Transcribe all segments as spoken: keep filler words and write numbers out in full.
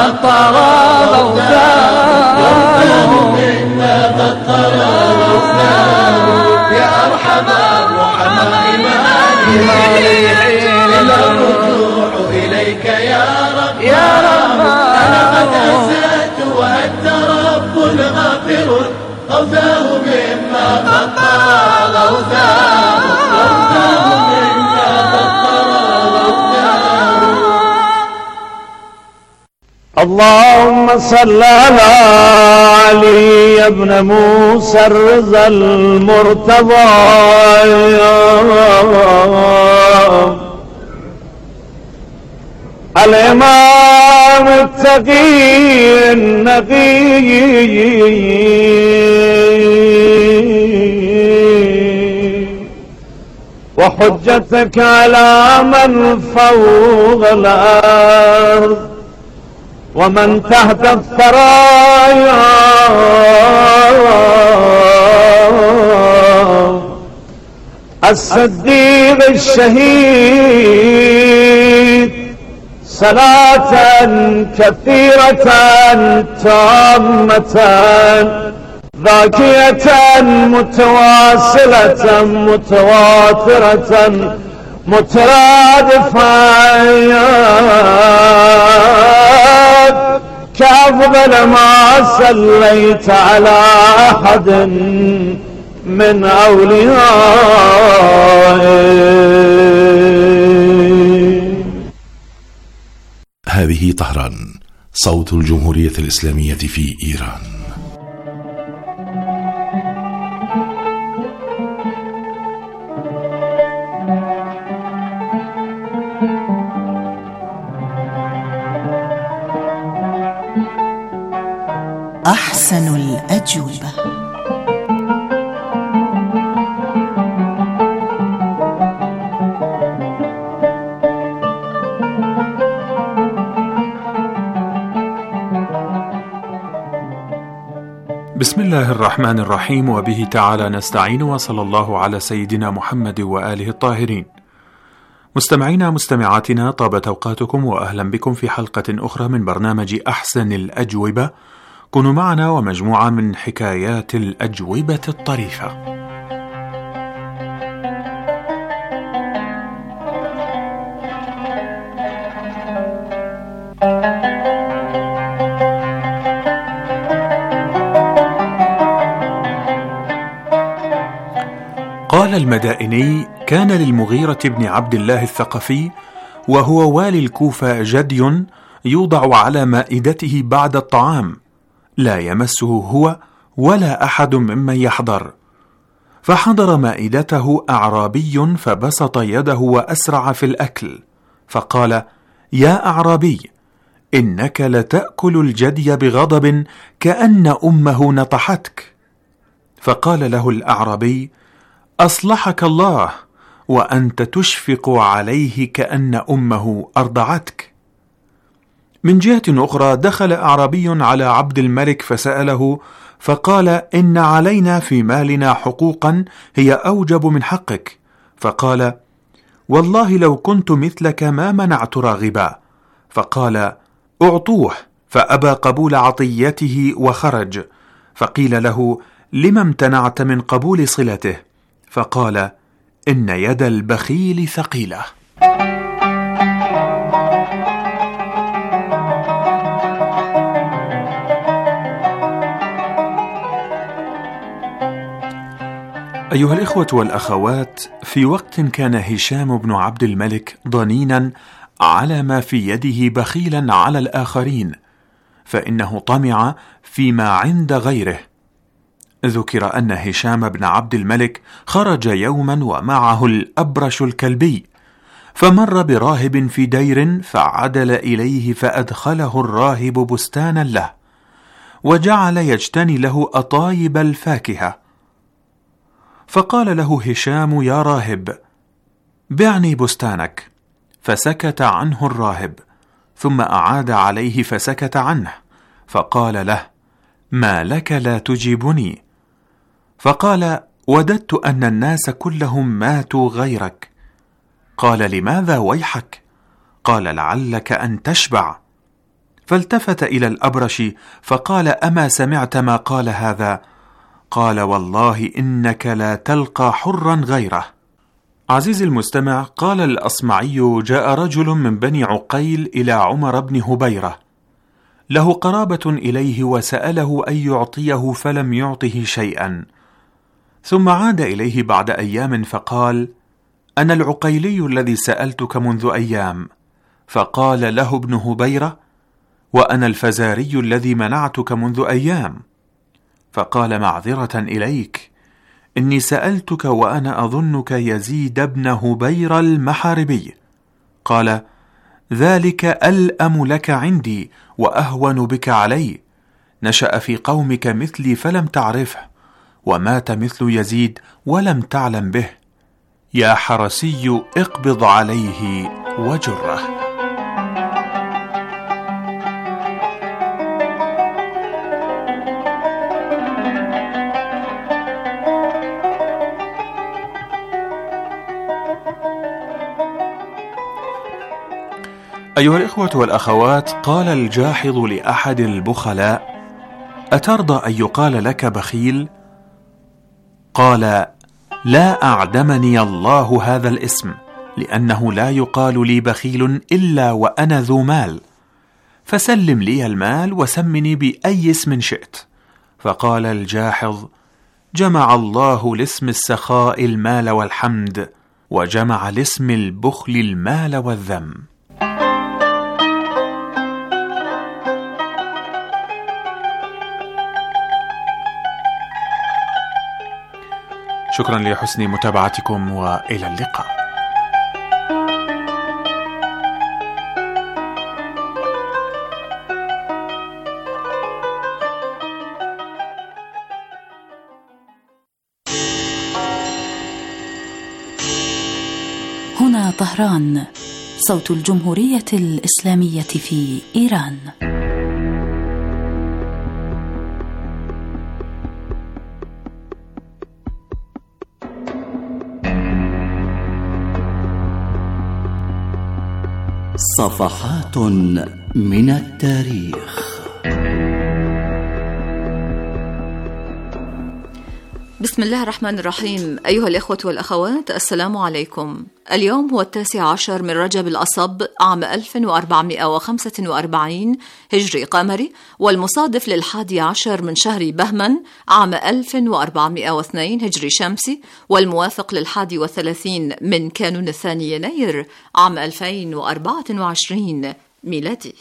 قد طغى غوثاه منا قد طغى غوثاه يا أرحم الرحماء مالي إلى الرجوع إليك يا رب يا رب أنا قد أسأت وأنت رب غافر غوثاه مما قد طغى غوثاه غوثاه مما قد طغى غوثاه. اللهم صل على علي بن موسى الرضا المرتضى الإمام التقي النقي وحجتك على من فوق الأرض ومن تحت الثرايا الصديق الشهيد صلاة كثيرة تامة ذاكية متواصلة متواترة مترادفة كأفضل ما صليت على أحد من أوليائه. هذه طهران، صوت الجمهورية الإسلامية في إيران. أحسن الأجوبة. بسم الله الرحمن الرحيم، وبه تعالى نستعين، وصلى الله على سيدنا محمد وآله الطاهرين. مستمعينا مستمعاتنا، طابت أوقاتكم وأهلا بكم في حلقة أخرى من برنامج أحسن الأجوبة. كونوا معنا ومجموعة من حكايات الأجوبة الطريفة. قال المدائني: كان للمغيرة بن عبد الله الثقفي وهو والي الكوفة جدي يوضع على مائدته بعد الطعام، لا يمسه هو ولا أحد ممن يحضر. فحضر مائدته أعرابي فبسط يده وأسرع في الأكل، فقال: يا أعرابي، إنك لتأكل الجدي بغضب كأن أمه نطحتك. فقال له الأعرابي: أصلحك الله، وأنت تشفق عليه كأن أمه أرضعتك. من جهة أخرى دخل أعرابي على عبد الملك فسأله، فقال: إن علينا في مالنا حقوقا هي أوجب من حقك. فقال: والله لو كنت مثلك ما منعت راغبا. فقال: أعطوه، فأبى قبول عطيته وخرج. فقيل له: لما امتنعت من قبول صلته؟ فقال: إن يد البخيل ثقيلة. أيها الإخوة والأخوات، في وقت كان هشام بن عبد الملك ضنينا على ما في يده بخيلا على الآخرين، فإنه طمع فيما عند غيره. ذكر أن هشام بن عبد الملك خرج يوما ومعه الأبرش الكلبي، فمر براهب في دير فعدل إليه فأدخله الراهب بستانا له، وجعل يجتني له أطايب الفاكهة. فقال له هشام: يا راهب، بعني بستانك. فسكت عنه الراهب، ثم أعاد عليه فسكت عنه، فقال له: ما لك لا تجيبني؟ فقال: وددت أن الناس كلهم ماتوا غيرك. قال: لماذا ويحك؟ قال: لعلك أن تشبع. فالتفت إلى الأبرش فقال: أما سمعت ما قال هذا؟ قال: والله إنك لا تلقى حرا غيره. عزيزي المستمع، قال الأصمعي: جاء رجل من بني عقيل إلى عمر بن هبيرة، له قرابة إليه، وسأله أن يعطيه فلم يعطه شيئا، ثم عاد إليه بعد أيام فقال: أنا العقيلي الذي سألتك منذ أيام. فقال له ابن هبيرة: وأنا الفزاري الذي منعتك منذ أيام. فقال: معذرة إليك، إني سألتك وأنا أظنك يزيد بن هبير المحاربي. قال: ذلك ألأم لك عندي وأهون بك علي، نشأ في قومك مثلي فلم تعرفه، ومات مثل يزيد ولم تعلم به. يا حرسي اقبض عليه وجره. أيها الإخوة والأخوات، قال الجاحظ لأحد البخلاء: أترضى أن يقال لك بخيل؟ قال: لا أعدمني الله هذا الاسم، لأنه لا يقال لي بخيل إلا وأنا ذو مال، فسلم لي المال وسمني بأي اسم شئت. فقال الجاحظ: جمع الله لاسم السخاء المال والحمد، وجمع لاسم البخل المال والذم. شكرا لحسن متابعتكم، وإلى اللقاء. هنا طهران، صوت الجمهورية الإسلامية في إيران. صفحات من التاريخ. بسم الله الرحمن الرحيم. أيها الإخوة والأخوات، السلام عليكم. اليوم هو التاسع عشر من رجب الأصب عام ألف وأربعمائة وخمسة وأربعين هجري قمري، والمصادف للحادي عشر من شهر بهمن عام ألف وأربعمائة واثنين هجري شمسي، والموافق للحادي والثلاثين من كانون الثاني يناير عام ألفين وأربعة وعشرين ميلادي.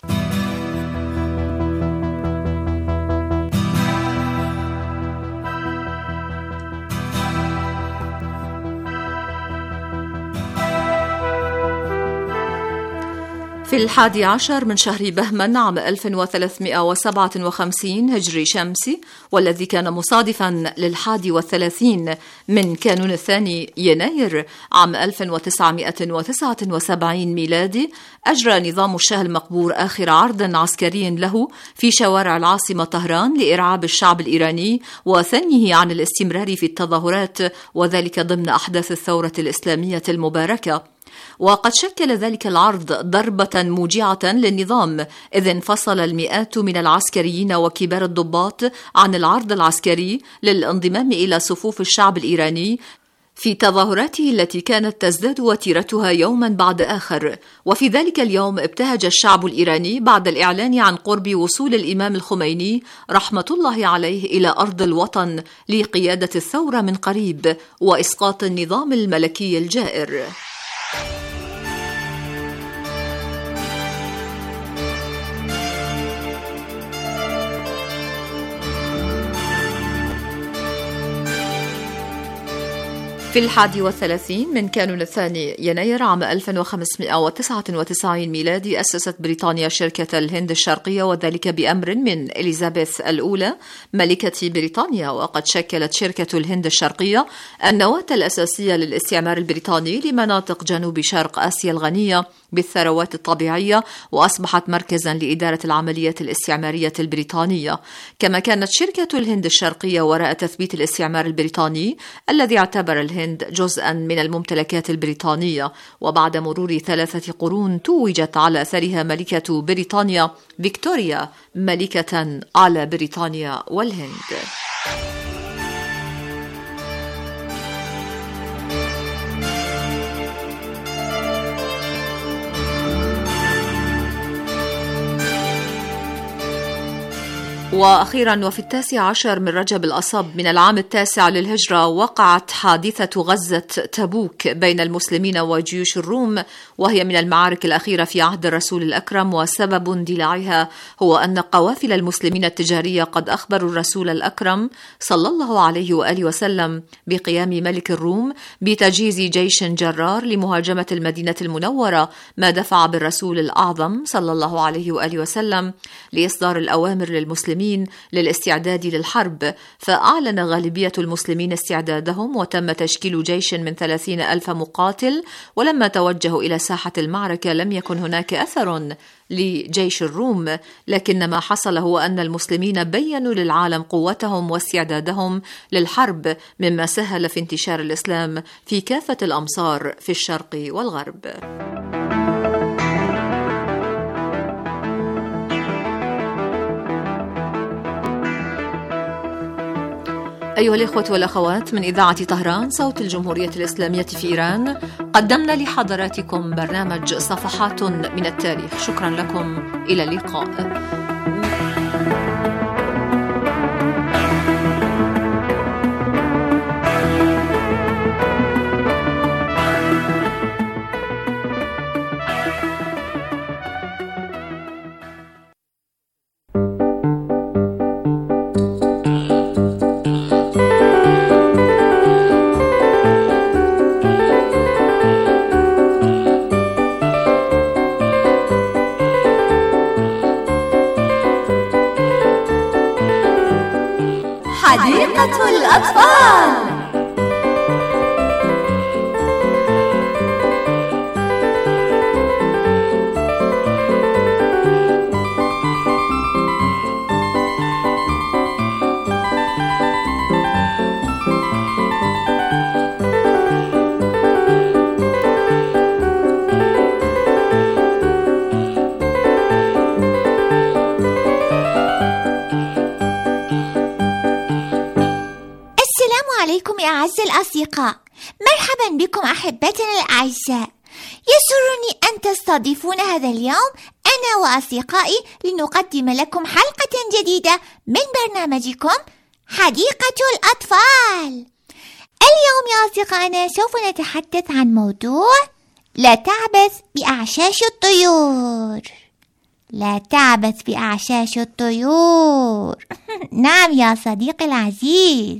في الحادي عشر من شهر بهمن عام ألف وثلاثمائة وسبعة وخمسين هجري شمسي، والذي كان مصادفا للحادي والثلاثين من كانون الثاني يناير عام ألف وتسعمائة وتسعة وسبعين ميلادي، أجرى نظام الشاه المقبور آخر عرض عسكري له في شوارع العاصمة طهران لإرعاب الشعب الإيراني وثنيه عن الاستمرار في التظاهرات، وذلك ضمن أحداث الثورة الإسلامية المباركة. وقد شكل ذلك العرض ضربة موجعة للنظام، إذ انفصل المئات من العسكريين وكبار الضباط عن العرض العسكري للانضمام إلى صفوف الشعب الإيراني في تظاهراته التي كانت تزداد وتيرتها يوما بعد آخر. وفي ذلك اليوم ابتهج الشعب الإيراني بعد الإعلان عن قرب وصول الإمام الخميني رحمة الله عليه إلى أرض الوطن لقيادة الثورة من قريب وإسقاط النظام الملكي الجائر. في الحادي والثلاثين من كانون الثاني يناير عام ألف وخمسمائة وتسعة وتسعين ميلادي أسست بريطانيا شركة الهند الشرقية، وذلك بأمر من إليزابيث الأولى ملكة بريطانيا. وقد شكلت شركة الهند الشرقية النواة الأساسية للاستعمار البريطاني لمناطق جنوب شرق آسيا الغنية بالثروات الطبيعية، وأصبحت مركزا لإدارة العمليات الاستعمارية البريطانية. كما كانت شركة الهند الشرقية وراء تثبيت الاستعمار البريطاني الذي اعتبر الهند جزءا من الممتلكات البريطانية. وبعد مرور ثلاثة قرون توجت على أثرها ملكة بريطانيا فيكتوريا ملكة على بريطانيا والهند. وأخيرا وفي التاسع عشر من رجب الأصب من العام التاسع للهجرة وقعت حادثة غزة تبوك بين المسلمين وجيوش الروم، وهي من المعارك الأخيرة في عهد الرسول الأكرم. وسبب اندلاعها هو أن قوافل المسلمين التجارية قد أخبروا الرسول الأكرم صلى الله عليه وآله وسلم بقيام ملك الروم بتجهيز جيش جرار لمهاجمة المدينة المنورة، ما دفع بالرسول الأعظم صلى الله عليه وآله وسلم لإصدار الأوامر للمسلمين للاستعداد للحرب. فأعلن غالبية المسلمين استعدادهم، وتم تشكيل جيش من ثلاثين ألف مقاتل. ولما توجهوا إلى ساحة المعركة لم يكن هناك أثر لجيش الروم، لكن ما حصل هو أن المسلمين بيّنوا للعالم قوتهم واستعدادهم للحرب، مما سهل في انتشار الإسلام في كافة الأمصار في الشرق والغرب. أيها الإخوة والأخوات، من إذاعة طهران صوت الجمهورية الإسلامية في إيران، قدمنا لحضراتكم برنامج صفحات من التاريخ. شكرا لكم، إلى اللقاء. حديقة الأطفال. عليكم يا أعز الأصدقاء، مرحبا بكم أحبتنا الأعزاء. يسرني أن تستضيفون هذا اليوم أنا وأصدقائي لنقدم لكم حلقة جديدة من برنامجكم حديقة الأطفال. اليوم يا أصدقائنا سوف نتحدث عن موضوع لا تعبث بأعشاش الطيور. لا تعبث بأعشاش الطيور. نعم يا صديقي العزيز.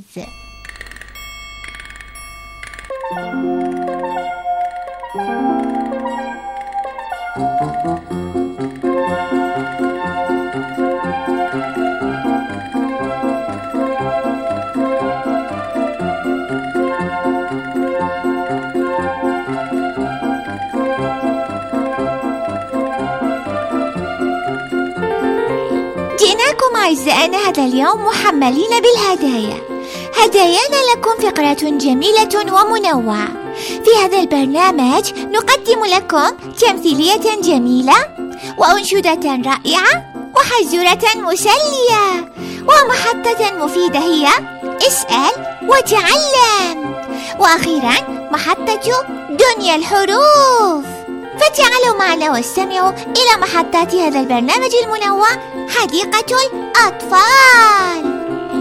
جئناكم أعزائنا هذا اليوم محملين بالهدايا. هدايانا لكم فقرة جميلة ومنوعة. في هذا البرنامج نقدم لكم تمثيلية جميلة وأنشودة رائعة وحزورة مسلية ومحطة مفيدة هي اسأل وتعلم، وأخيرا محطة دنيا الحروف. فتعالوا معنا واستمعوا إلى محطات هذا البرنامج المنوع حديقة الأطفال.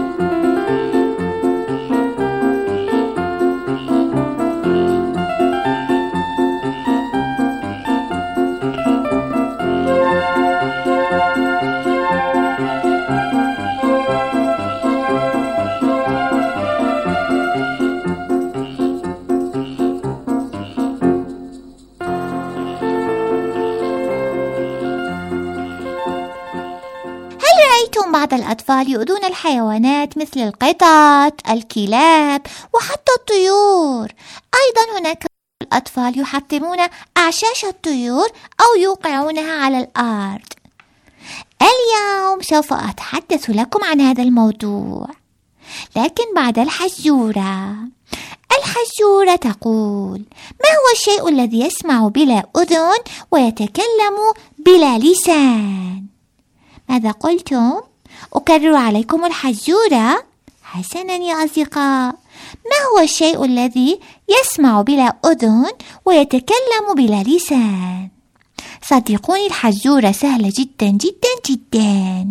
بعض الأطفال يؤذون الحيوانات مثل القطط، الكلاب وحتى الطيور. أيضا هناك الأطفال يحطمون أعشاش الطيور أو يوقعونها على الأرض. اليوم سوف أتحدث لكم عن هذا الموضوع، لكن بعد الحزورة. الحزورة تقول: ما هو الشيء الذي يسمع بلا أذن ويتكلم بلا لسان؟ ماذا قلتم؟ أكرر عليكم الحزورة. حسنا يا أصدقاء، ما هو الشيء الذي يسمع بلا أذن ويتكلم بلا لسان؟ صدقوني الحزورة سهلة جدا جدا جدا.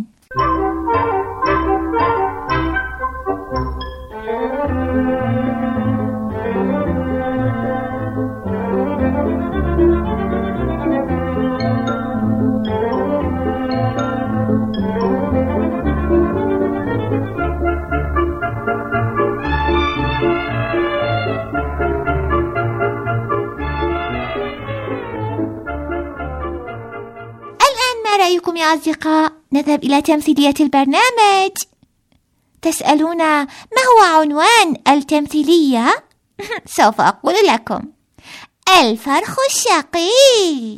رأيكم يا أصدقاء؟ نذهب إلى تمثيلية البرنامج. تسألون ما هو عنوان التمثيلية؟ سوف أقول لكم: الفرخ الشقي.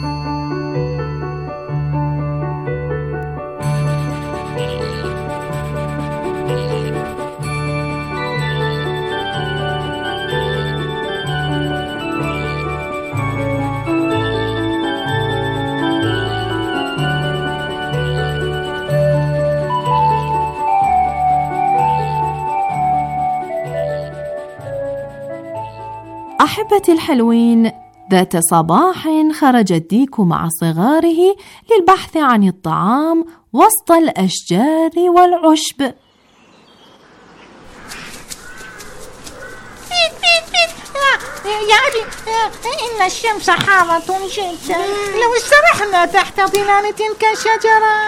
أحبتي الحلوين، ذات صباح خرج الديك مع صغاره للبحث عن الطعام وسط الأشجار والعشب. يا أبي، إن الشمس حارة جدا، لو استرحنا تحت ظلال تلك الشجرة.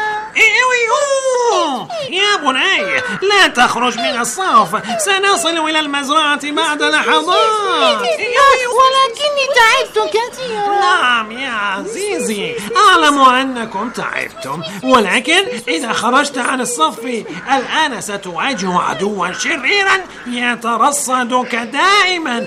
يا بني، لا تخرج من الصف، سنصل إلى المزرعة بعد لحظات. ولكني تعبت كثيرا. نعم يا عزيزي، أعلم أنكم تعبتم، ولكن إذا خرجت عن الصف الآن ستواجه عدوا شريرا يترصدك دائما.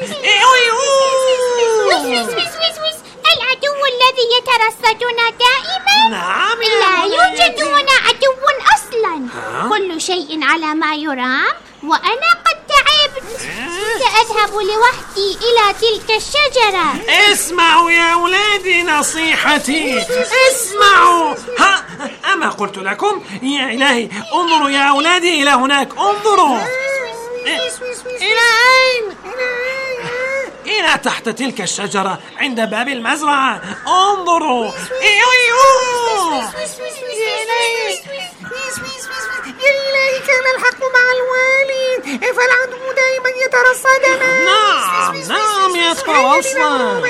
العدو الذي يترصدنا دائما؟ نعم، لا يوجد هنا عدو أصلا. كل شيء على ما يرام، وأنا قد تعبت. سأذهب لوحدي إلى تلك الشجرة. اسمعوا يا أولادي نصيحتي، اسمعوا. ها، أما قلت لكم؟ يا إلهي، انظروا يا أولادي إلى هناك، انظروا. إلى أين؟ إلى تحت تلك الشجرة عند باب المزرعة، انظروا. إلهي، كان الحق مع الوالد، فالعدو دائما يترصدنا. نعم نعم يترصد.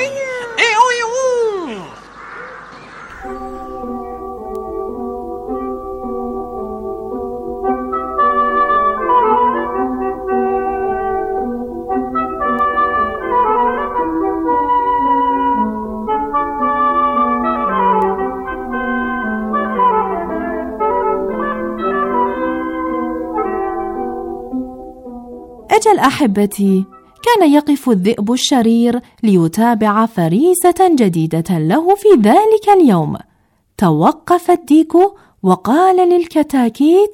أجل أحبتي، كان يقف الذئب الشرير ليتابع فريسة جديدة له في ذلك اليوم. توقف الديك وقال للكتاكيت: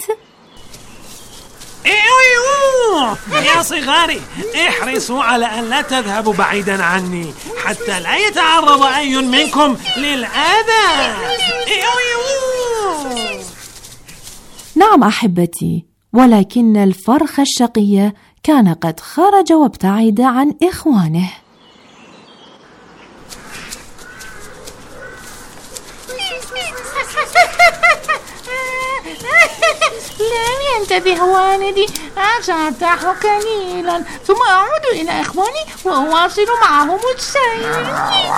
يا صغاري، احرصوا على أن لا تذهبوا بعيدا عني حتى لا يتعرض أي منكم للأذى. نعم أحبتي، ولكن الفرخ الشقي كان قد خرج وابتعد عن إخوانه. لم ينتبه والدي، سأرتاح قليلا ثم أعود إلى إخواني وأواصل معهم السير.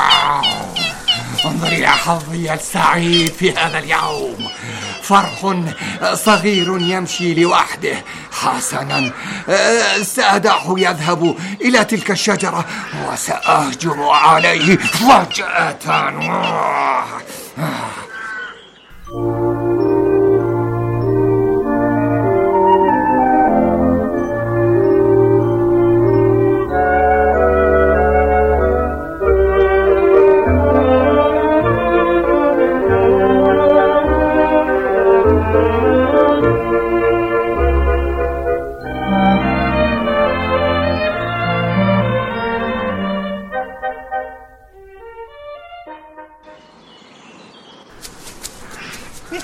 انظر إلى حظي السعيد في هذا اليوم، فرخ صغير يمشي لوحده. حسنا، سأدعه يذهب إلى تلك الشجرة وسأهجم عليه فجأة.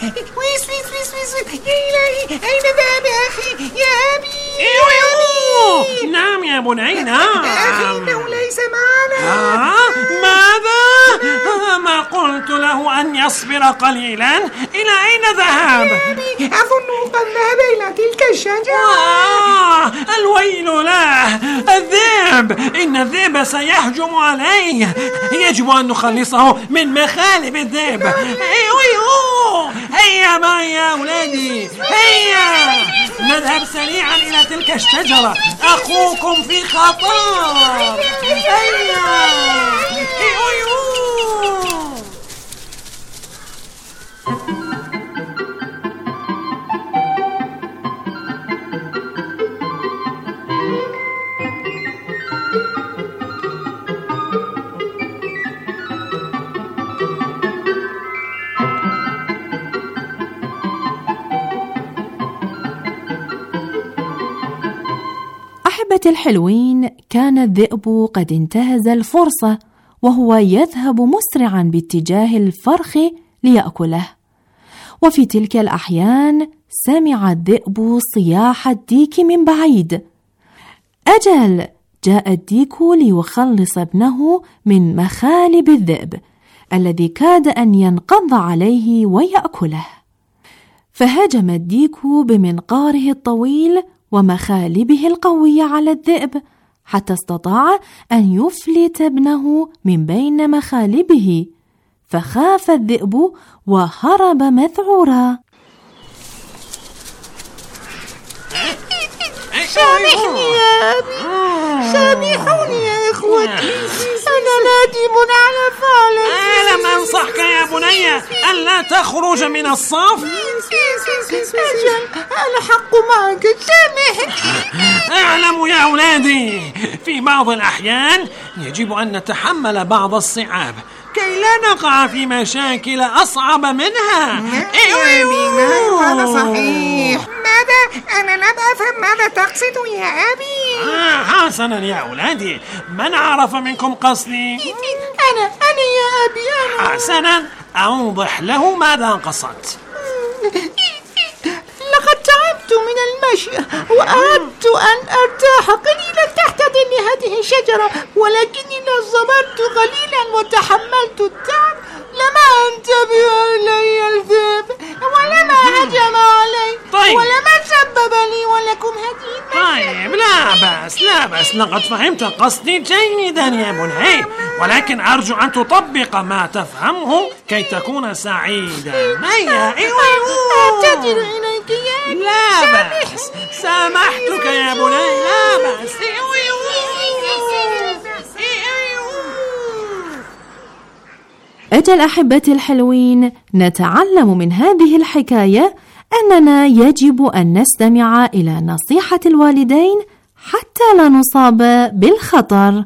ويس ويس ويس ويس. يا إلهي، أين ذهب أخي؟ يا أبي، يا أبي. نعم يا بني، نعم. أخي إنه ليس معنا. آه؟ ماذا؟ ما قلت له أن يصبر قليلا؟ إلى أين ذهب؟ يا أبي، أظنه قد ذهب إلى تلك الشجرة. آه، الويل له، الذئب، إن الذئب سيهجم عليه. يجب أن نخلصه من مخالب الذئب. هيا معي يا أولادي، هيا نذهب سريعا إلى تلك الشجرة، أخوكم في خطر. هيا. أحبتي الحلوين، كان الذئب قد انتهز الفرصة وهو يذهب مسرعا باتجاه الفرخ ليأكله. وفي تلك الأحيان سمع الذئب صياح الديك من بعيد. أجل، جاء الديك ليخلص ابنه من مخالب الذئب الذي كاد أن ينقض عليه ويأكله. فهجم الديك بمنقاره الطويل ومخالبه القوية على الذئب حتى استطاع أن يفلت ابنه من بين مخالبه، فخاف الذئب وهرب مذعورا. سامحني يا أبي، سامحوني يا إخوتي، أنا نادم على فعلي. ألم أنصحك يا بني ألا تخرج من الصف؟ أجل، الحق معك، سامحني. أعلم يا أولادي، في بعض الأحيان يجب أن نتحمل بعض الصعاب كي لا نقع في مشاكل أصعب منها. أيوة، هذا صحيح. ماذا؟ أنا لم أفهم ماذا تقصد يا أبي. آه حسنا يا أولادي، من عرف منكم قصدي؟ أنا أنا يا أبي، أنا. حسنا، أوضح له ماذا قصدت. لقد تعبت من المشي وأردت أن أرتاح قليلا تحت ظل هذه الشجرة، ولكني لو صبرت قليلا وتحملت التعب لما انتبه إلي الذئب ولما هجم علي. طيب. ولما سبب لي ولكم هذه طيب، لا بأس لا بأس، لقد فهمت قصدي جيدا يا بني، ولكن أرجو أن تطبق ما تفهمه كي تكون سعيدا. هيا. أعتذر إليك يا أبي. لا بأس، سامحتك يا بني، لا بأس. أجل أحبتي الحلوين، نتعلم من هذه الحكاية أننا يجب أن نستمع إلى نصيحة الوالدين حتى لا نصاب بالخطر.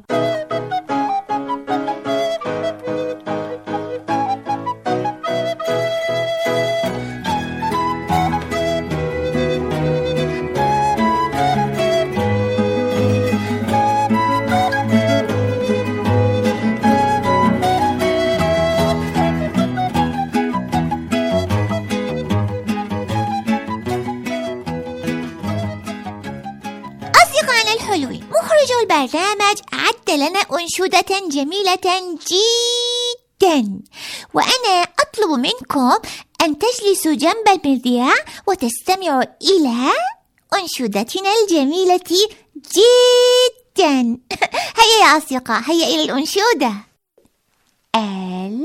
مخرج البرنامج أعد لنا أنشودة جميلة جدا، وأنا أطلب منكم أن تجلسوا جنب المذياع وتستمعوا إلى أنشودتنا الجميلة جدا. هيا يا أصدقاء، هيا إلى الأنشودة. ال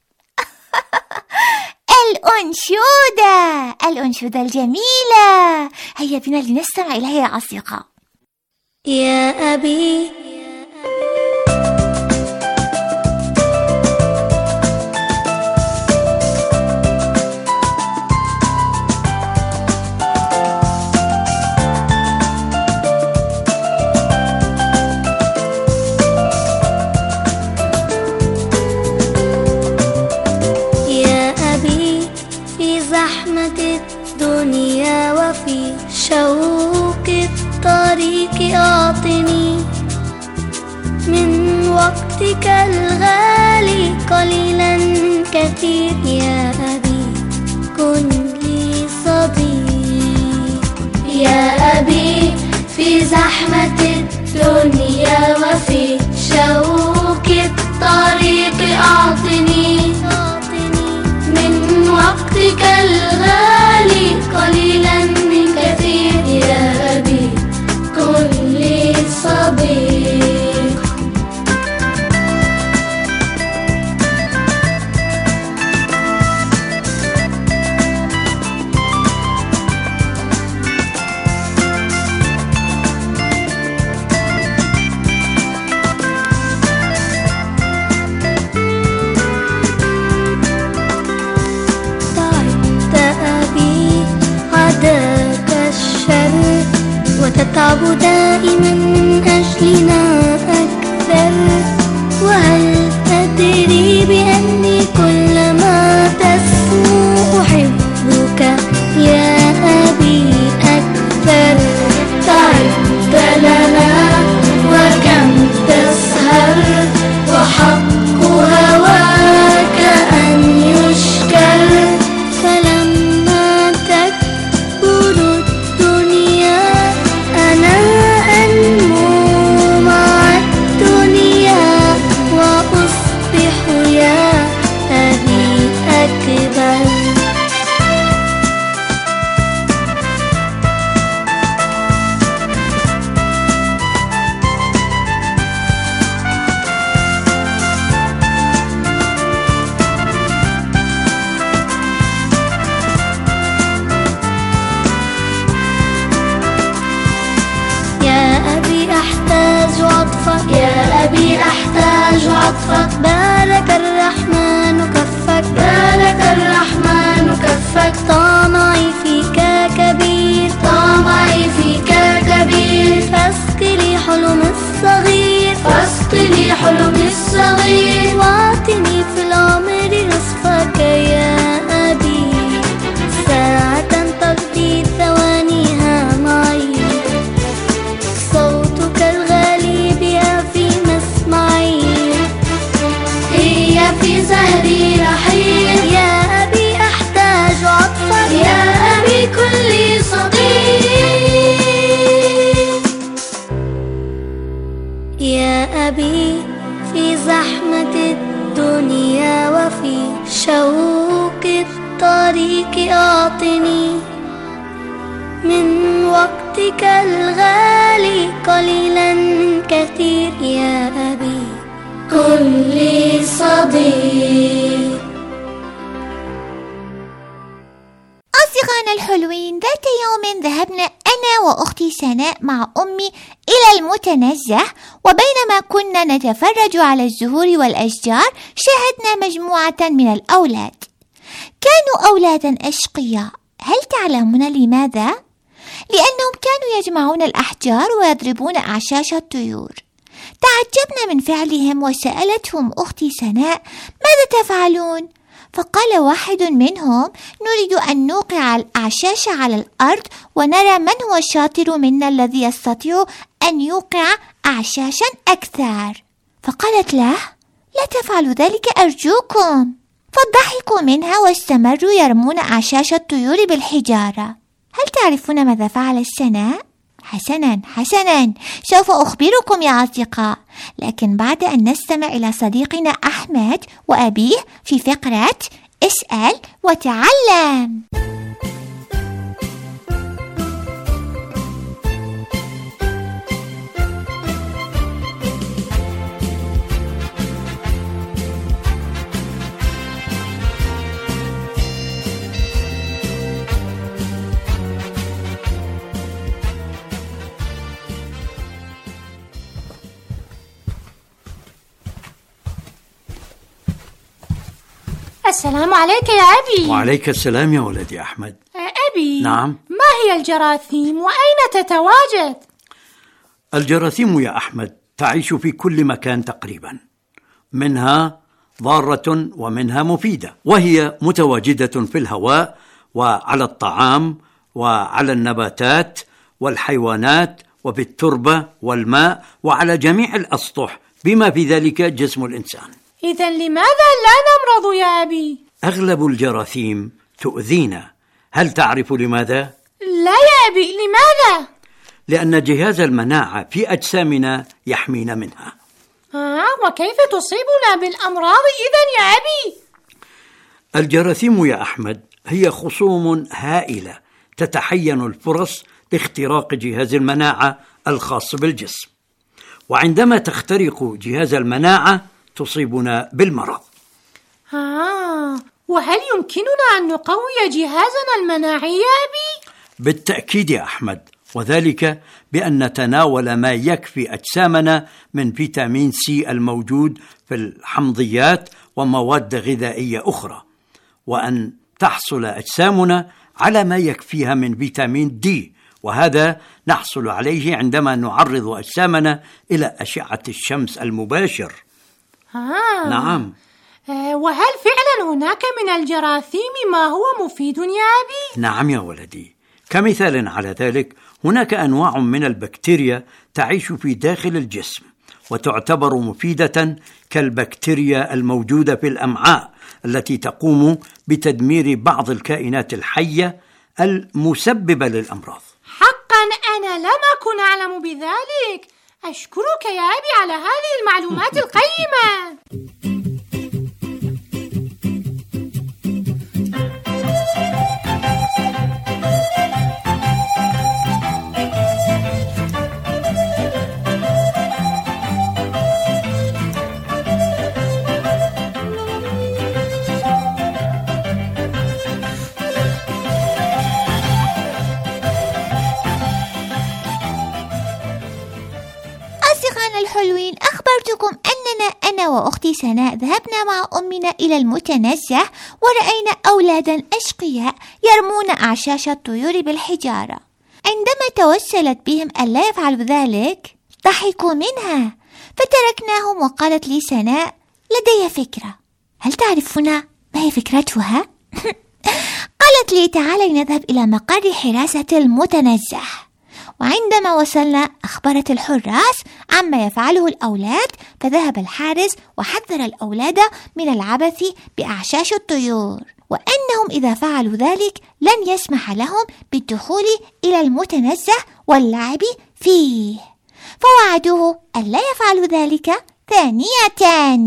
الأنشودة الأنشودة الجميلة، هيا بنا لنستمع إليها يا أصدقاء. يا أبي يا أبي في زحمة الدنيا وفي شوق الطريق أعطني من وقتك الغالي قليلا كثير. يا أبي كن لي صديق. يا أبي في زحمة الدنيا وفي شوك الطريق أعطني من وقتك الغالي قليلا من كثير. يا أبي كن لي صديق. وتتعب دائما أجلنا أكثر. وهل تدري بأني كلما تسمو أحبك يا أبي أكثر. تعبت لنا وكم تسهر وحق هواك أن يشكر. فلما تكبر الدنيا أنا أنمو مع الدنيا وأصبح يا أبي أكبر. يا أبي أحتاج عطفك. بارك الرحمن كفك. بارك الرحمن كفك. طمعي فيك كبير. طمعي فيك كبير. فاسق لي حلم الصغير. فاسق لي حلم الصغير. واعطني في العمر نصفك يا أبي. ساعة تقضي ثوانيها معي. صوتك الغالي بها في مسمعي. هي في زهري رحيل. يا أبي أحتاج عطفك. يا أبي كن لي صديق. يا أبي في زحمة الدنيا وفي شوك الطريق أعطني من وقتك الغالي قليلا كثير. يا أبي كن لي صديق. أصدقائنا الحلوين، ذات يوم ذهبنا أنا وأختي سناء مع أمي إلى المتنزه، وبينما كنا نتفرج على الزهور والأشجار شاهدنا مجموعة من الأولاد. كانوا أولادا أشقياء. هل تعلمون لماذا؟ لأنهم كانوا يجمعون الأحجار ويضربون أعشاش الطيور. تعجبنا من فعلهم وسألتهم أختي سناء: ماذا تفعلون؟ فقال واحد منهم: نريد أن نوقع الأعشاش على الأرض ونرى من هو الشاطر منا الذي يستطيع أن يوقع أعشاشا أكثر. فقالت له: لا تفعلوا ذلك أرجوكم. فضحكوا منها واستمروا يرمون أعشاش الطيور بالحجارة. هل تعرفون ماذا فعل سناء؟ حسنا حسنا، سوف أخبركم يا أصدقاء، لكن بعد أن نستمع إلى صديقنا أحمد وأبيه في فقرة اسأل وتعلم. السلام عليك يا أبي. وعليك السلام يا ولدي أحمد. أبي، نعم؟ ما هي الجراثيم وأين تتواجد؟ الجراثيم يا أحمد تعيش في كل مكان تقريبا، منها ضارة ومنها مفيدة، وهي متواجدة في الهواء وعلى الطعام وعلى النباتات والحيوانات وفي التربة والماء وعلى جميع الأسطح بما في ذلك جسم الإنسان. إذن لماذا لا نمرض يا أبي؟ أغلب الجراثيم تؤذينا. هل تعرف لماذا؟ لا يا أبي، لماذا؟ لأن جهاز المناعة في أجسامنا يحمينا منها. آه، وكيف تصيبنا بالأمراض إذن يا أبي؟ الجراثيم يا أحمد هي خصوم هائلة تتحين الفرص لاختراق جهاز المناعة الخاص بالجسم، وعندما تخترق جهاز المناعة تصيبنا بالمرض. آه، وهل يمكننا أن نقوي جهازنا المناعي يا أبي؟ بالتأكيد يا أحمد، وذلك بأن نتناول ما يكفي أجسامنا من فيتامين سي الموجود في الحمضيات ومواد غذائية أخرى، وأن تحصل أجسامنا على ما يكفيها من فيتامين دي، وهذا نحصل عليه عندما نعرض أجسامنا إلى أشعة الشمس المباشر. آه. نعم. آه، وهل فعلا هناك من الجراثيم ما هو مفيد يا أبي؟ نعم يا ولدي، كمثال على ذلك هناك أنواع من البكتيريا تعيش في داخل الجسم وتعتبر مفيدة، كالبكتيريا الموجودة في الأمعاء التي تقوم بتدمير بعض الكائنات الحية المسببة للأمراض. حقا أنا لم أكن أعلم بذلك. أشكرك يا أبي على هذه المعلومات القيمة. الحلوين، أخبرتكم أننا أنا وأختي سناء ذهبنا مع أمنا إلى المتنزه ورأينا أولادا أشقياء يرمون أعشاش الطيور بالحجارة. عندما توسلت بهم ألا يفعلوا ذلك ضحكوا منها، فتركناهم. وقالت لي سناء: لدي فكرة، هل تعرفون ما هي فكرتها؟ قالت لي: تعالي نذهب إلى مقر حراسة المتنزه. وعندما وصلنا أخبرت الحراس عما يفعله الأولاد، فذهب الحارس وحذر الأولاد من العبث بأعشاش الطيور، وأنهم إذا فعلوا ذلك لن يسمح لهم بالدخول إلى المتنزه واللعب فيه، فوعدوه ألا يفعلوا ذلك ثانية.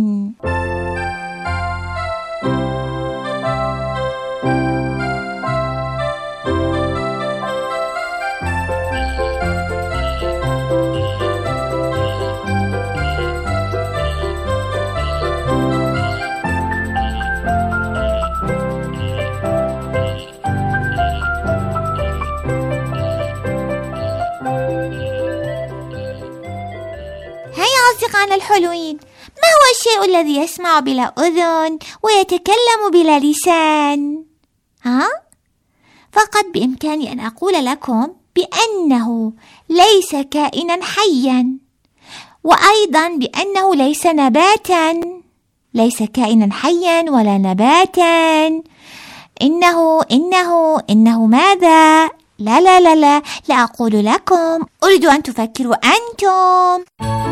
أصدقائنا الحلوين، ما هو الشيء الذي يسمع بلا أذن ويتكلم بلا لسان؟ ها؟ فقط بإمكاني أن أقول لكم بأنه ليس كائنا حيا، وأيضا بأنه ليس نباتا. ليس كائنا حيا ولا نباتا. إنه إنه إنه ماذا؟ لا لا لا لا لا أقول لكم، أريد أن تفكروا أنتم.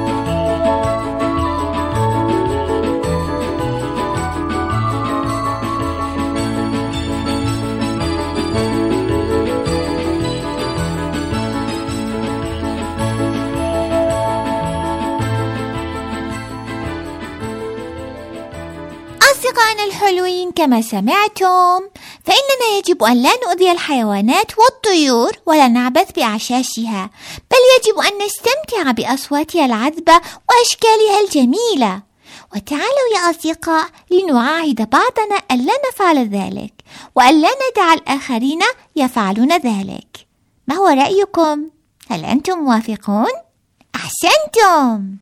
أصدقائنا الحلوين، كما سمعتم فإننا يجب أن لا نؤذي الحيوانات والطيور ولا نعبث بأعشاشها، بل يجب أن نستمتع بأصواتها العذبة وأشكالها الجميلة. وتعالوا يا أصدقاء لنعاهد بعضنا ألا نفعل ذلك، وألا ندع الآخرين يفعلون ذلك. ما هو رأيكم؟ هل أنتم موافقون؟ أحسنتم.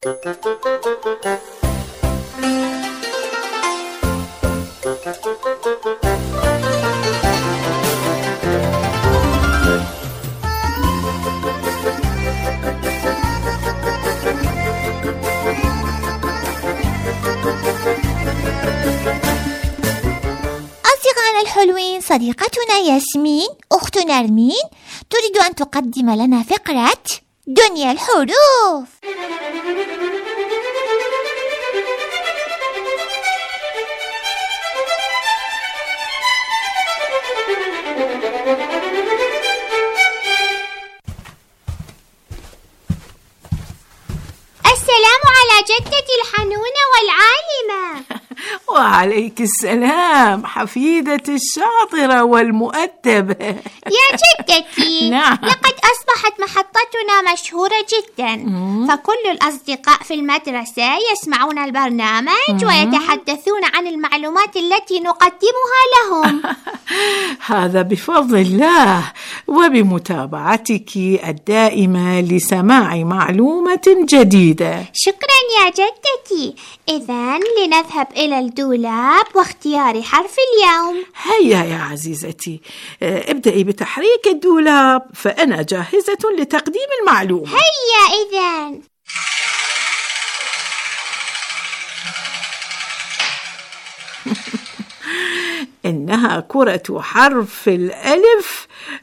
أصدقائنا الحلوين، صديقتنا ياسمين أخت نرمين تريد أن تقدم لنا فقرة دنيا الحروف. وعليك السلام حفيدتي الشاطرة والمؤدبة. يا جدتي، نعم. لقد أصبحت محطتنا مشهورة جدا، فكل الأصدقاء في المدرسة يسمعون البرنامج ويتحدثون عن المعلومات التي نقدمها لهم. هذا بفضل الله وبمتابعتك الدائمة لسماع معلومة جديدة. شكرا يا جدتي. إذن لنذهب إلى الدولاب واختيار حرف اليوم. هيا يا عزيزتي، ابدأي بتحريك الدولاب فأنا جاهزة لتقديم المعلومة. هيا إذن. إنها كرة حرف الألف،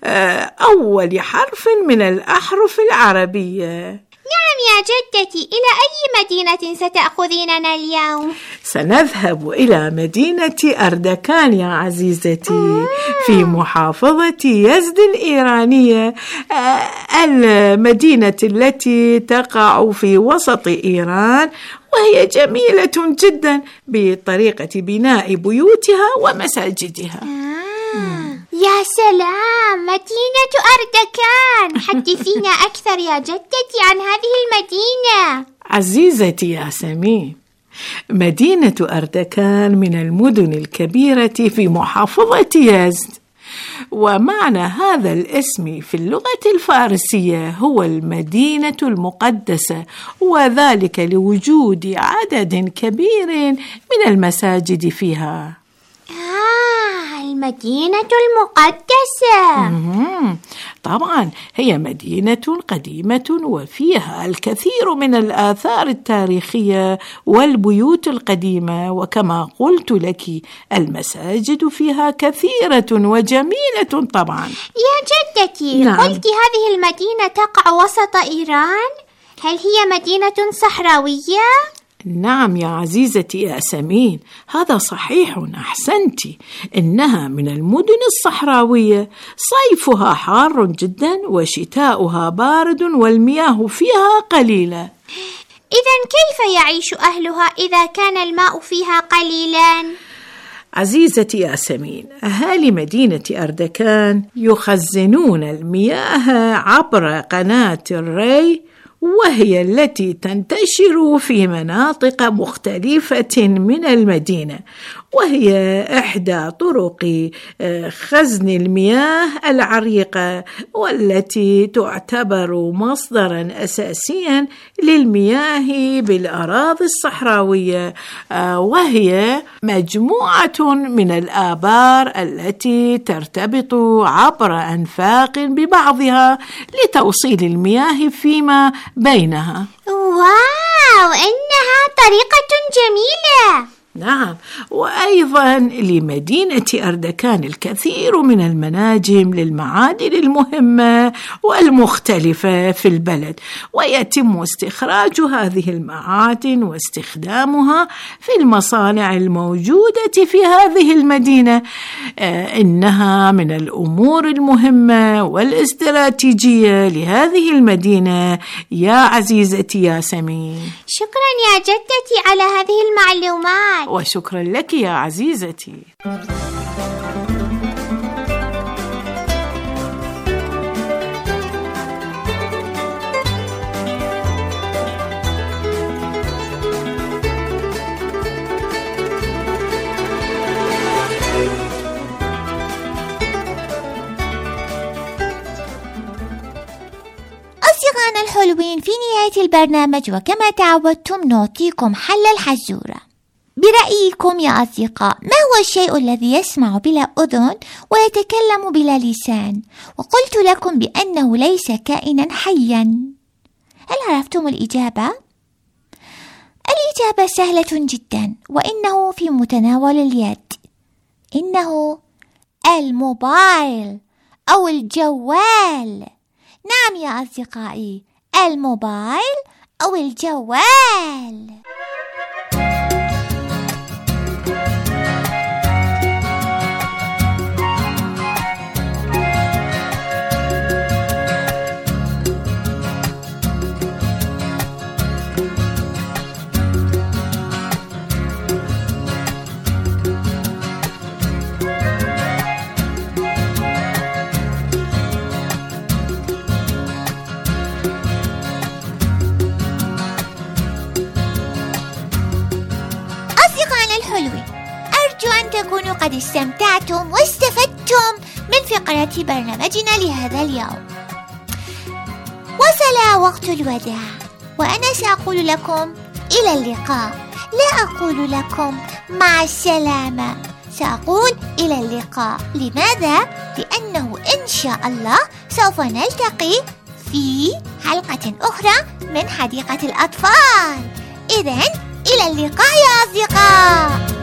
أول حرف من الأحرف العربية. نعم يا جدتي، إلى أي مدينة ستأخذيننا اليوم؟ سنذهب إلى مدينة أردكان يا عزيزتي، في محافظة يزد الإيرانية، المدينة التي تقع في وسط إيران، وهي جميلة جدا بطريقة بناء بيوتها ومساجدها. آه. يا سلام، مدينة أردكان، حدثينا أكثر يا جدتي عن هذه المدينة. عزيزتي ياسمين، مدينة أردكان من المدن الكبيرة في محافظة يزد، ومعنى هذا الاسم في اللغة الفارسية هو المدينة المقدسة، وذلك لوجود عدد كبير من المساجد فيها. آه، المدينة المقدسة. طبعا هي مدينة قديمة وفيها الكثير من الآثار التاريخية والبيوت القديمة، وكما قلت لك المساجد فيها كثيرة وجميلة طبعا. يا جدتي، نعم. قلت هذه المدينة تقع وسط إيران، هل هي مدينة صحراوية؟ نعم يا عزيزتي ياسمين، هذا صحيح، أحسنتي، إنها من المدن الصحراوية، صيفها حار جدا وشتاؤها بارد والمياه فيها قليلة. إذن كيف يعيش أهلها إذا كان الماء فيها قليلا؟ عزيزتي ياسمين، أهالي مدينة أردكان يخزنون المياه عبر قناة الري، وهي التي تنتشر في مناطق مختلفة من المدينة، وهي إحدى طرق خزن المياه العريقة، والتي تعتبر مصدرا أساسيا للمياه بالأراضي الصحراوية، وهي مجموعة من الآبار التي ترتبط عبر أنفاق ببعضها لتوصيل المياه فيما بينها. واو، إنها طريقة جميلة. نعم، وأيضا لمدينة أردكان الكثير من المناجم للمعادن المهمة والمختلفة في البلد، ويتم استخراج هذه المعادن واستخدامها في المصانع الموجودة في هذه المدينة. آه إنها من الأمور المهمة والاستراتيجية لهذه المدينة يا عزيزتي ياسمين. شكرا يا جدتي على هذه المعلومات. وشكرا لك يا عزيزتي. أصدقائنا الحلوين، في نهاية البرنامج وكما تعودتم نعطيكم حل الحزورة. برأيكم يا أصدقاء، ما هو الشيء الذي يسمع بلا أذن ويتكلم بلا لسان؟ وقلت لكم بأنه ليس كائنا حيا. هل عرفتم الإجابة؟ الإجابة سهلة جدا، وإنه في متناول اليد. إنه الموبايل أو الجوال. نعم يا أصدقائي، الموبايل أو الجوال. لقد استمتعتم واستفدتم من فقرة برنامجنا لهذا اليوم. وصل وقت الوداع وأنا سأقول لكم إلى اللقاء، لا أقول لكم مع السلامة، سأقول إلى اللقاء. لماذا؟ لأنه إن شاء الله سوف نلتقي في حلقة أخرى من حديقة الأطفال. إذن إلى اللقاء يا أصدقاء.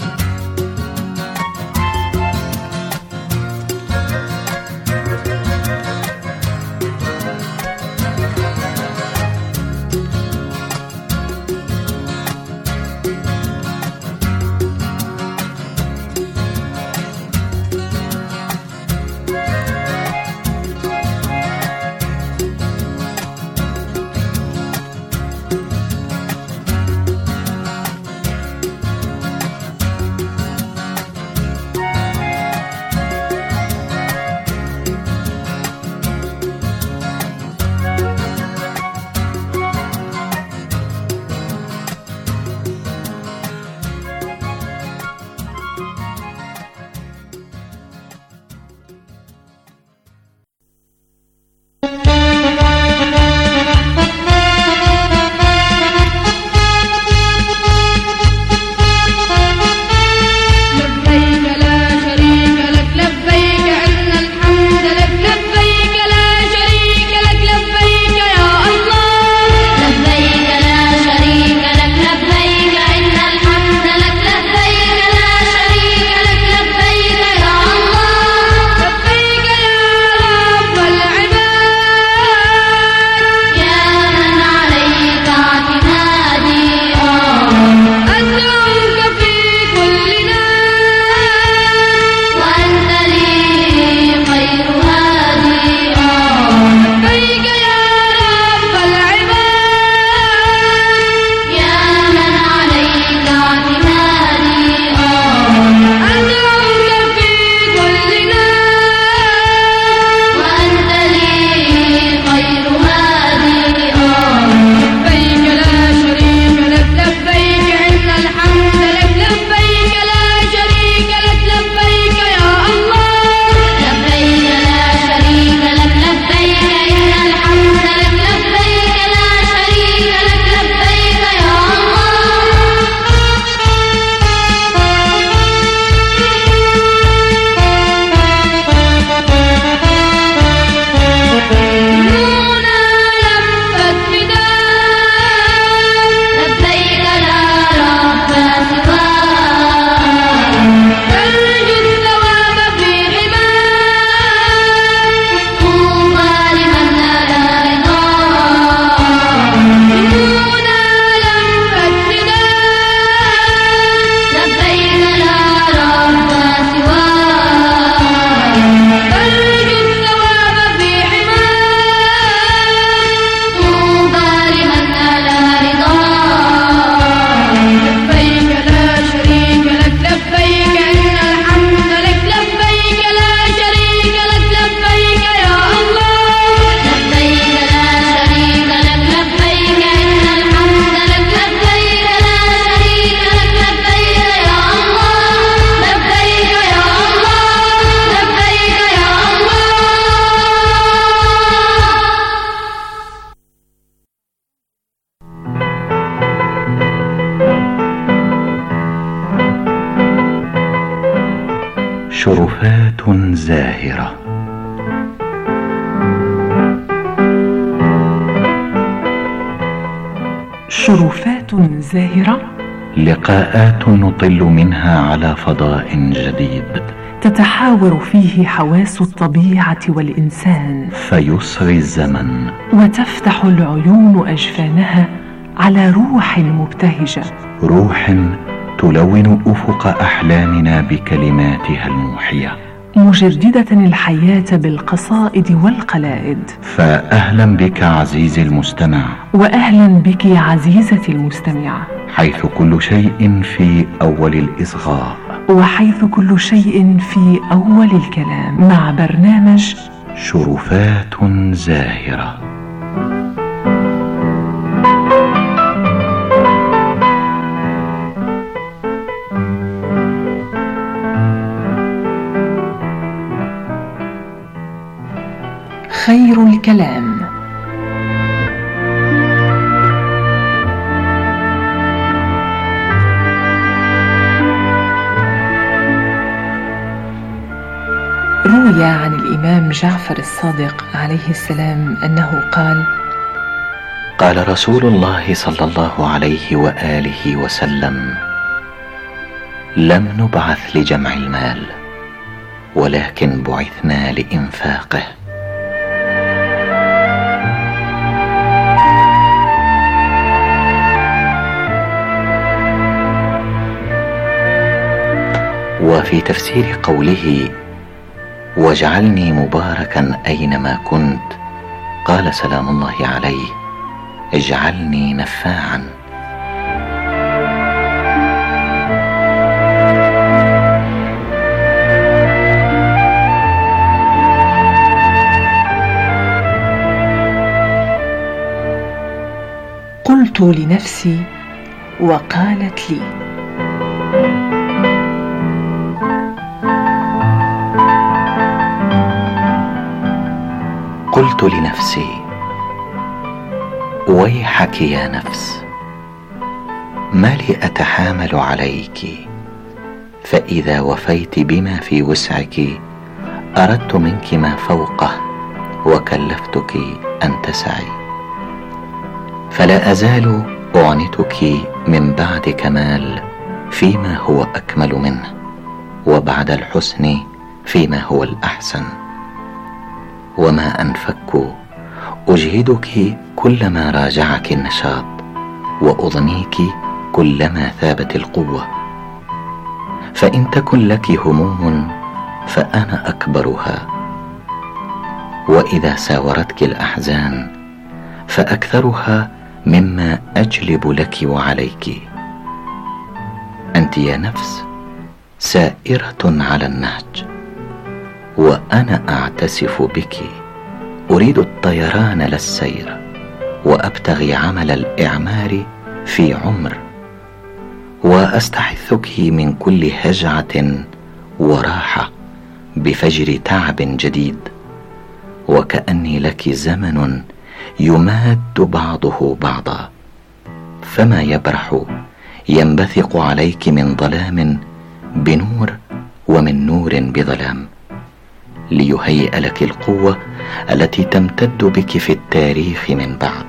شرفات زاهرة. شرفات زاهرة، لقاءات نطل منها على فضاء جديد، تتحاور فيه حواس الطبيعة والإنسان، فيسري الزمن وتفتح العيون أجفانها على روح مبتهجة، روح تلون أفق أحلامنا بكلماتها الموحية، مجددة الحياة بالقصائد والقلائد. فأهلا بك عزيزي المستمع، وأهلا بك عزيزتي المستمعة، حيث كل شيء في أول الإصغاء، وحيث كل شيء في أول الكلام، مع برنامج شرفات زاهرة. خير الكلام. روي عن الإمام جعفر الصادق عليه السلام أنه قال: قال رسول الله صلى الله عليه وآله وسلم: لم نبعث لجمع المال، ولكن بعثنا لإنفاقه. وفي تفسير قوله: واجعلني مباركا أينما كنت، قال سلام الله عليه: اجعلني نفاعا. قلت لنفسي وقالت لي. قلت لنفسي: ويحك يا نفس، ما لي أتحامل عليك، فإذا وفيت بما في وسعك أردت منك ما فوقه، وكلفتك أن تسعي، فلا أزال أعنتك من بعد كمال فيما هو أكمل منه، وبعد الحسن فيما هو الأحسن، وما أنفك أجهدك كلما راجعك النشاط، وأضنيك كلما ثابت القوة. فإن تكن لك هموم فأنا أكبرها، وإذا ساورتك الأحزان فأكثرها مما أجلب لك وعليك. أنت يا نفس سائرة على النهج، وأنا أعتسف بك، أريد الطيران لا السير، وأبتغي عمل الإعمار في عمر، وأستحثك من كل هجعة وراحة بفجر تعب جديد، وكأني لك زمن يماد بعضه بعضا، فما يبرح ينبثق عليك من ظلام بنور، ومن نور بظلام، ليهيئ لك القوة التي تمتد بك في التاريخ من بعد،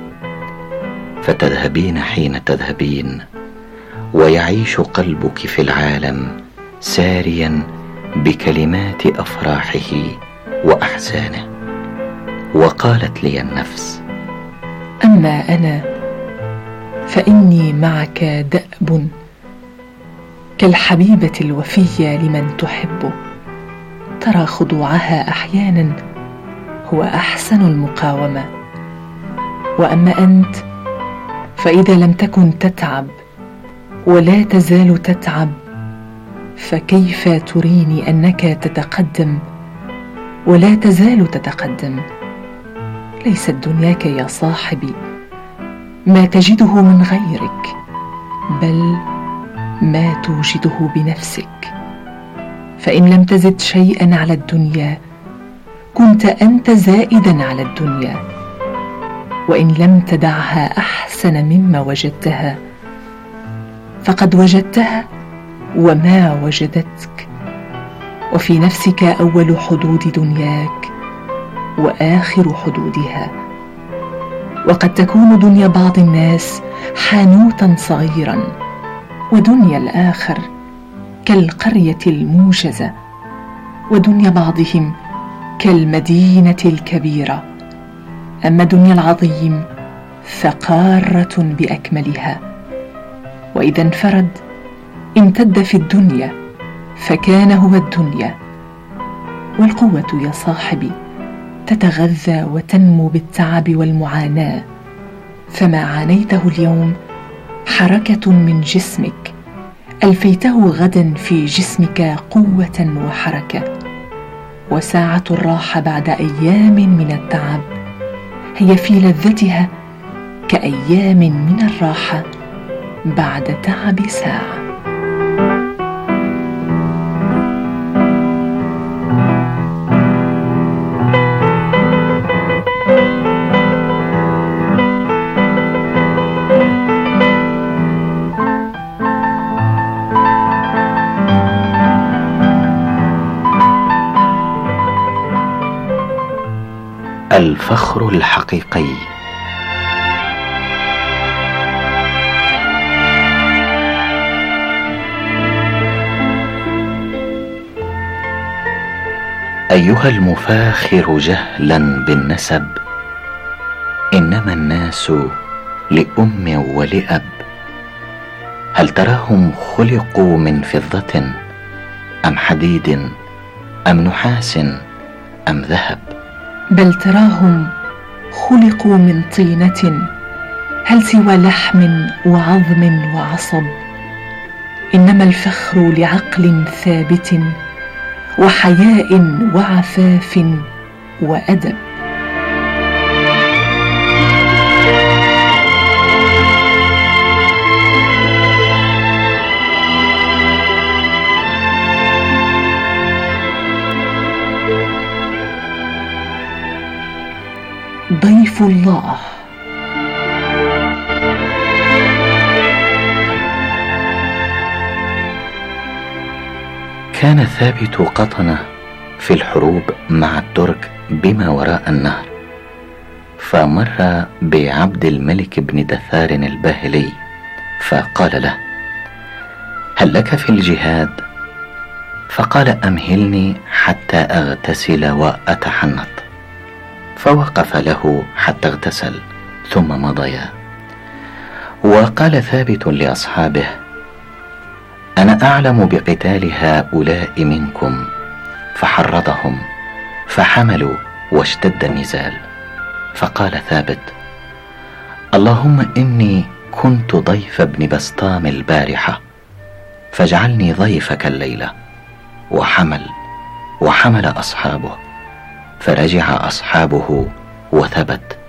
فتذهبين حين تذهبين، ويعيش قلبك في العالم ساريا بكلمات أفراحه وأحزانه. وقالت لي النفس: أما أنا فإني معك دأب كالحبيبة الوفية لمن تحبه، ترى خضوعها أحيانا هو أحسن المقاومة. وأما أنت فإذا لم تكن تتعب ولا تزال تتعب، فكيف تريني أنك تتقدم ولا تزال تتقدم؟ ليست دنياك يا صاحبي ما تجده من غيرك، بل ما توجده بنفسك. فإن لم تزد شيئا على الدنيا كنت أنت زائدا على الدنيا، وإن لم تدعها أحسن مما وجدتها فقد وجدتها وما وجدتك. وفي نفسك أول حدود دنياك وآخر حدودها، وقد تكون دنيا بعض الناس حانوتا صغيرا، ودنيا الآخر كالقرية الموجزة، ودنيا بعضهم كالمدينة الكبيرة. أما دنيا العظيم فقارة بأكملها، وإذا انفرد امتد في الدنيا فكان هو الدنيا. والقوة يا صاحبي تتغذى وتنمو بالتعب والمعاناة، فما عانيته اليوم حركة من جسمك ألفيته غدا في جسمك قوة وحركة. وساعة الراحة بعد أيام من التعب هي في لذتها كأيام من الراحة بعد تعب ساعة. الفخر الحقيقي. أيها المفاخر جهلا بالنسب، إنما الناس لأم ولأب، هل تراهم خلقوا من فضة أم حديد أم نحاس أم ذهب؟ بل تراهم خلقوا من طينة، هل سوى لحم وعظم وعصب؟ إنما الفخر لعقل ثابت وحياء وعفاف وأدب. ضيف الله. كان ثابت قطنة في الحروب مع الترك بما وراء النهر، فمر بعبد الملك بن دثار الباهلي فقال له: هل لك في الجهاد؟ فقال: أمهلني حتى أغتسل وأتحنط. فوقف له حتى اغتسل ثم مضيا. وقال ثابت لأصحابه: أنا أعلم بقتال هؤلاء منكم، فحرضهم فحملوا واشتد النزال. فقال ثابت: اللهم إني كنت ضيف ابن بسطام البارحة، فاجعلني ضيفك الليلة. وحمل وحمل أصحابه، فرجع أصحابه وثبت،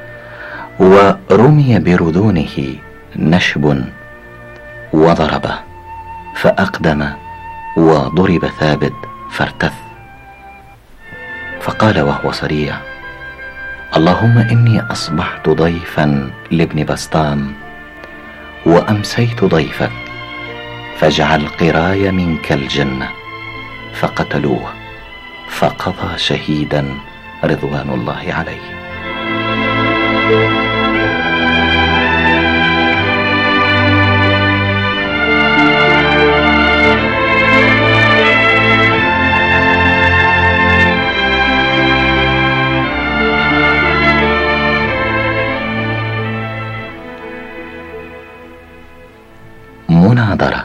ورمي برذونه نشب وضربه، فأقدم وضرب ثابت فارتث. فقال وهو صريع: اللهم إني أصبحت ضيفا لابن بسطام وأمسيت ضيفك، فاجعل قراي منك الجنة. فقتلوه فقضى شهيدا رضوان الله عليه. مناظرة.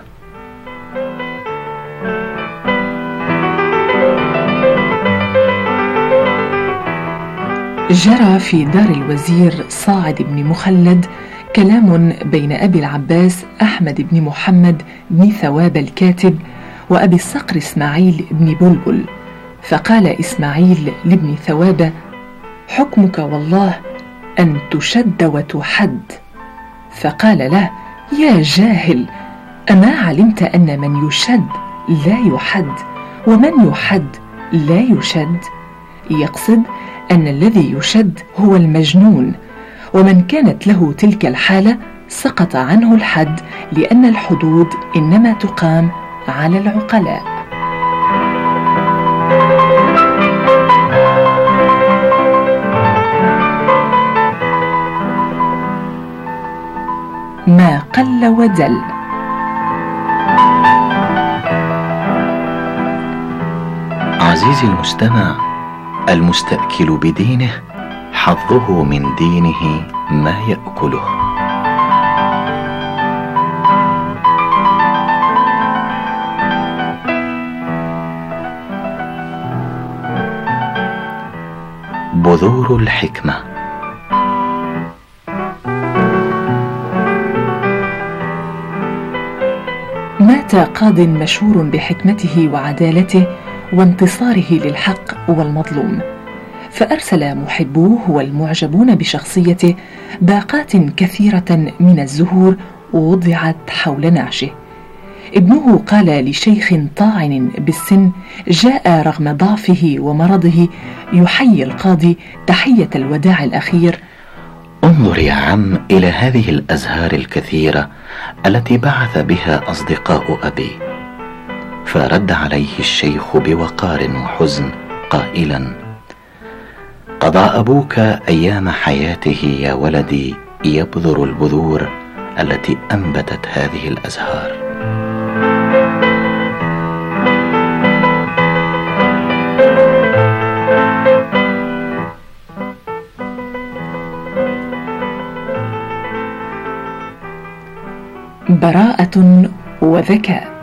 جرى في دار الوزير صاعد بن مخلد كلام بين أبي العباس أحمد بن محمد بن ثواب الكاتب وأبي الصقر إسماعيل بن بلبل. فقال إسماعيل لابن ثواب: حكمك والله أن تشد وتحد. فقال له: يا جاهل، أما علمت أن من يشد لا يحد ومن يحد لا يشد؟ يقصد أن الذي يشد هو المجنون، ومن كانت له تلك الحالة سقط عنه الحد، لأن الحدود إنما تقام على العقلاء. ما قل ودل. عزيزي المستمع، المستأكل بدينه حظه من دينه ما يأكله. بذور الحكمة. مات قاض مشهور بحكمته وعدالته وانتصاره للحق والمظلوم، فأرسل محبوه والمعجبون بشخصيته باقات كثيرة من الزهور ووضعت حول نعشه. ابنه قال لشيخ طاعن بالسن جاء رغم ضعفه ومرضه يحيي القاضي تحية الوداع الأخير: انظر يا عم إلى هذه الأزهار الكثيرة التي بعث بها أصدقاء أبي. فرد عليه الشيخ بوقار وحزن قائلا: قضى أبوك أيام حياته يا ولدي يبذر البذور التي أنبتت هذه الأزهار. براءة وذكاء.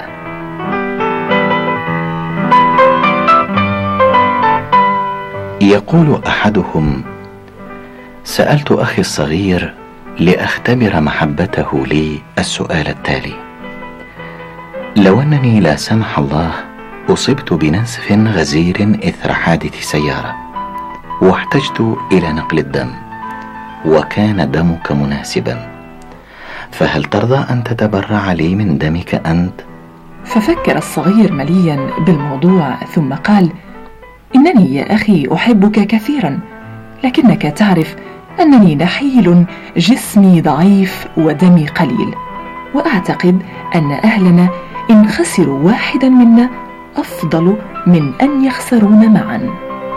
يقول أحدهم: سألت أخي الصغير لأختبر محبته لي السؤال التالي: لو أنني لا سمح الله أصبت بنزف غزير إثر حادث سيارة واحتجت إلى نقل الدم وكان دمك مناسبا، فهل ترضى أن تتبرع لي من دمك أنت؟ ففكر الصغير مليا بالموضوع ثم قال: إنني يا أخي أحبك كثيرا، لكنك تعرف أنني نحيل، جسمي ضعيف ودمي قليل، وأعتقد أن أهلنا إن خسروا واحدا منا أفضل من أن يخسرون معا.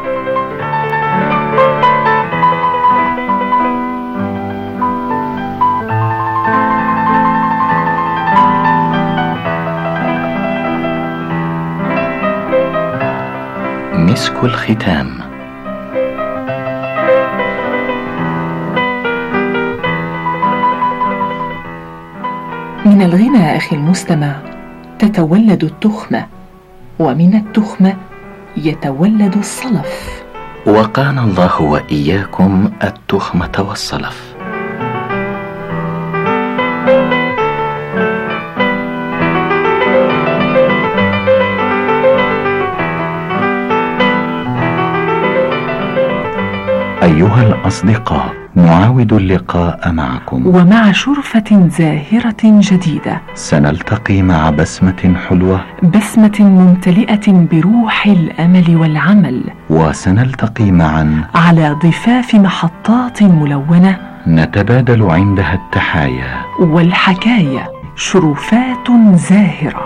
مسك الختام. من الغنى أخي المستمع تتولد التخمة، ومن التخمة يتولد الصلف. وقانا الله وإياكم التخمة والصلف. أيها الأصدقاء، نعاود اللقاء معكم ومع شرفة زاهرة جديدة. سنلتقي مع بسمة حلوة، بسمة ممتلئة بروح الأمل والعمل، وسنلتقي معا على ضفاف محطات ملونة نتبادل عندها التحايا والحكايا، شرفات زاهرة.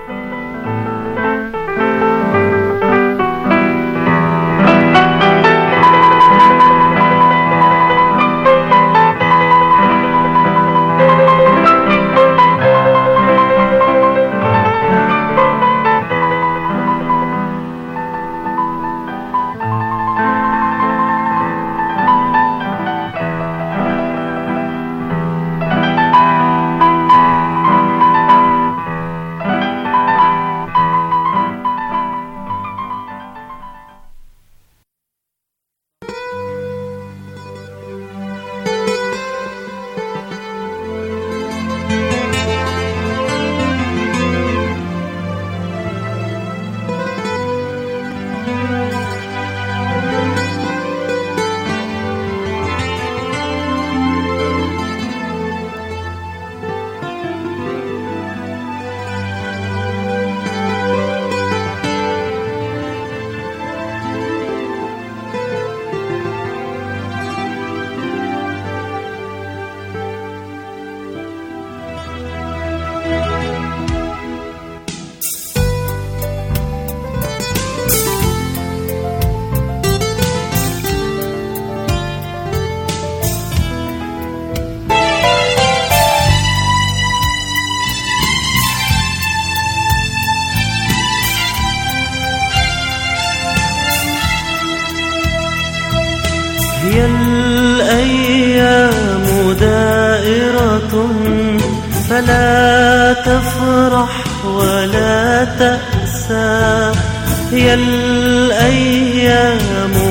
هي الأيام دائرة فلا تفرح ولا تأسى، هي الأيام